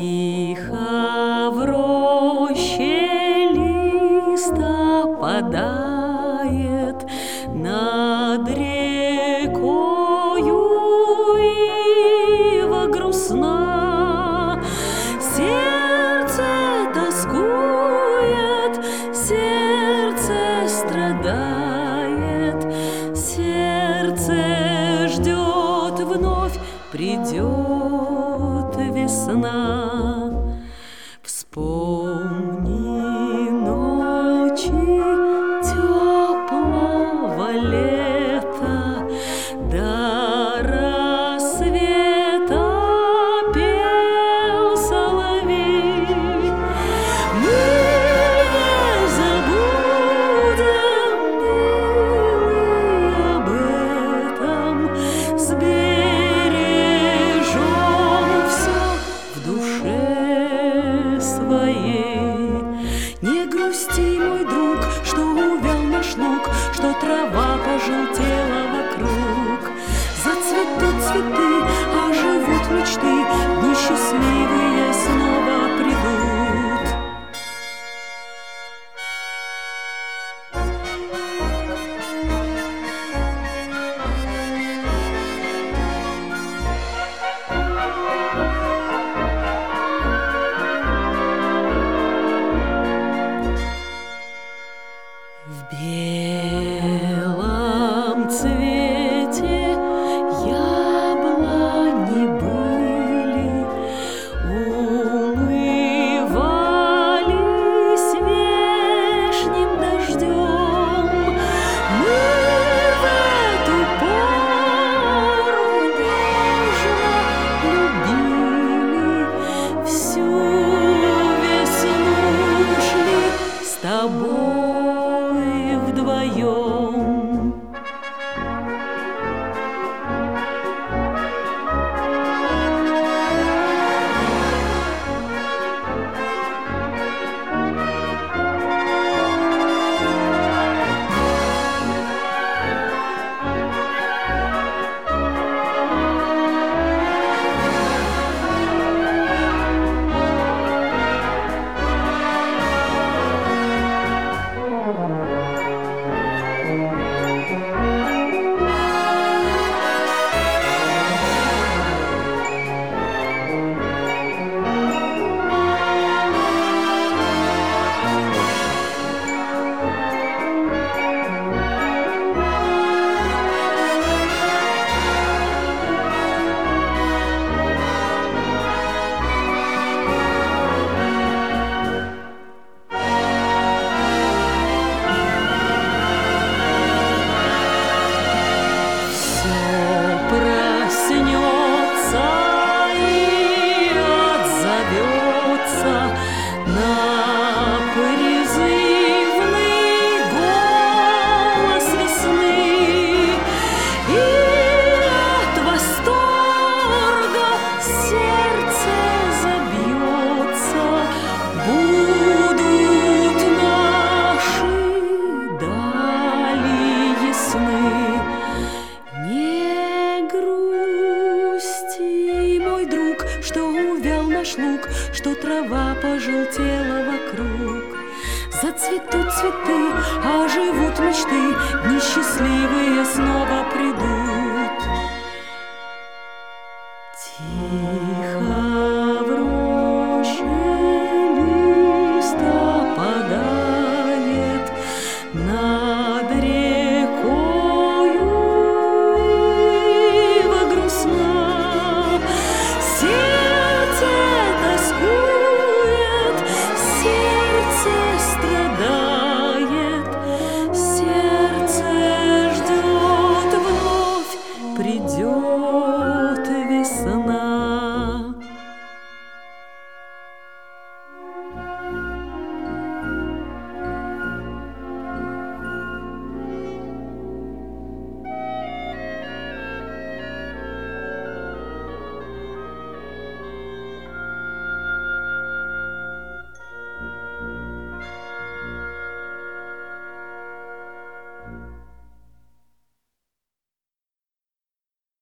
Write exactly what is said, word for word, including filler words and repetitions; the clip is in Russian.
Тихо в роще лист опадает над рекою, ива грустна. Сердце тоскует, сердце страдает, сердце ждет, вновь придет весна. Вспомни ночи теплого лета, до рассвета пел соловей. Мы не забудем, милый, об этом, сбережем все в душе своей. Не грусти, мой друг, что увял наш луг, что трава пожелтела вокруг. Зацветут цветы, оживут мечты, дни счастливые снова придут. В белом цвете яблони были, умывались вешним дождем. Мы в эту пору нежно любили, всю весну шли с тобой вдвоем. На призывный голос весны, и от восторга сердце забьется. Будут наши дали ясны. Не грусти, мой друг, что увял наш луг, что трава пожелтела вокруг. Зацветут цветы, оживут мечты, дни счастливые снова придут.